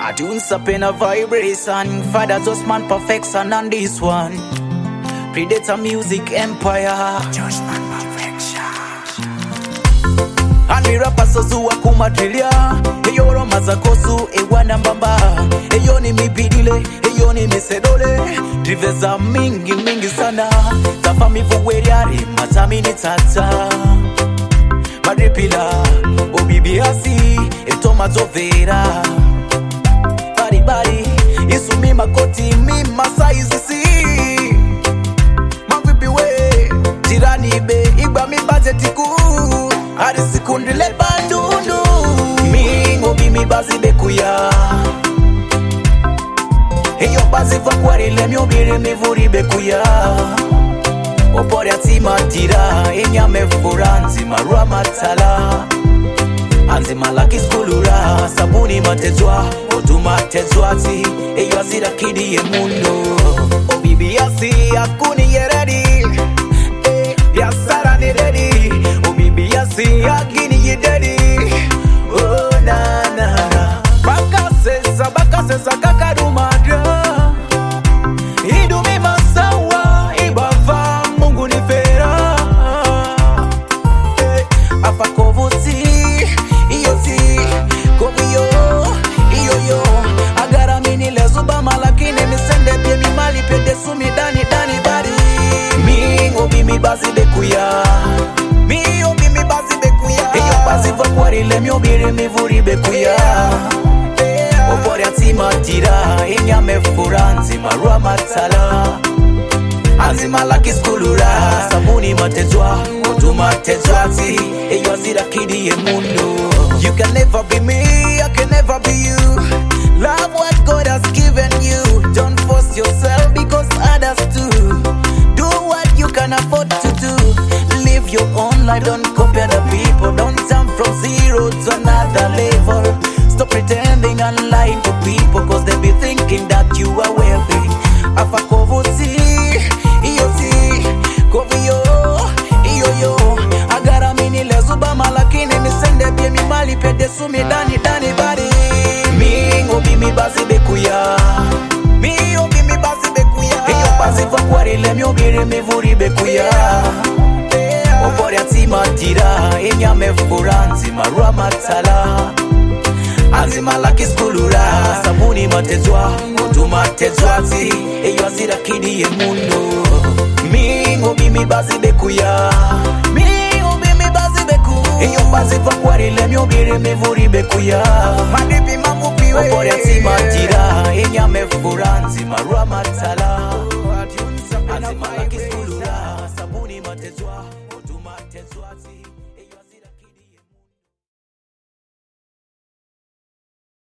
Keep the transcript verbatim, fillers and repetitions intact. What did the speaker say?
I tunes up in a vibration. Father just man perfection on this one. Predator Music Empire. Judgment perfection. And the rappers so akumadrilia. Eyo roma za kosu ewana mbamba. Eyo ni mibidile, eyo ni misedole. Driveza mingi mingi sana. Tafa mivuweriari, matami ni tata. Madripila, obibiasi, etomato vera. Bari bari, isu mi makoti mi masaizi si. Mavipi we, jirani be, igba mi bazeti ku. Hari sikundi le bandundu. Mi ngobi mi bazi bekuya. Eyo bazi vakwari le mi obiri mi vuri bekuya. Opori atima tira, enyame furanzi marua matala. Anzi malaki skulura, sabuni matezwa, otu matezwati. Eyo azira kidi ye mundo. O bibi yasi, akuni ye ready. Eh, yasara ni ready. O bibi yasi, akini ye ready. Oh na na na. Baka sesa, baka sesa kakarumadra. Idumi masawa, ibava mungu ni fera. Eh, afakovuti. Bazi bekuya, mi obi mi bazi bekuya. Eyo bazi vakwari le mi obiri mi vuri bekuya. Opori atima tira, enyame furanzi marua matala. Anzi malaki skulura, sabuni matezwa, otu matezwati. Eyo azira kidi ye mundo. You can never be me, I can never be you. Love what God has given you. Don't force yourself because others do. Do what you can afford to do. Live your own life, don't compare the people. Don't jump from zero to another level. Stop pretending and lying to people, cause they be thinking that you are wealthy. Afakovuti, iyoti, kovio, iyo yo. Agara mini lezuba malakini misende bie mi mali pede sumi dani dani bari. Mi ngobi mi bazi bekuya. Mi obi mi bazi bekuya. Eyo bazi vakwari le mi obiri mi vuri bekuya. Opori atima tira, enyame furanzi marua matala. Anzi malaki skulura, sabuni matezwa, otu matezwati. Eyo azira kidi ye mundo. Mi ngobi mi bazi bekuya. Mi obi mi bazi beku. Eyo bazi vakwari le mi obiri mi vuri bekuya. Madipi mamupi we. Opori atima tira, enyame furanzi marua matala. Anzi malaki skulura.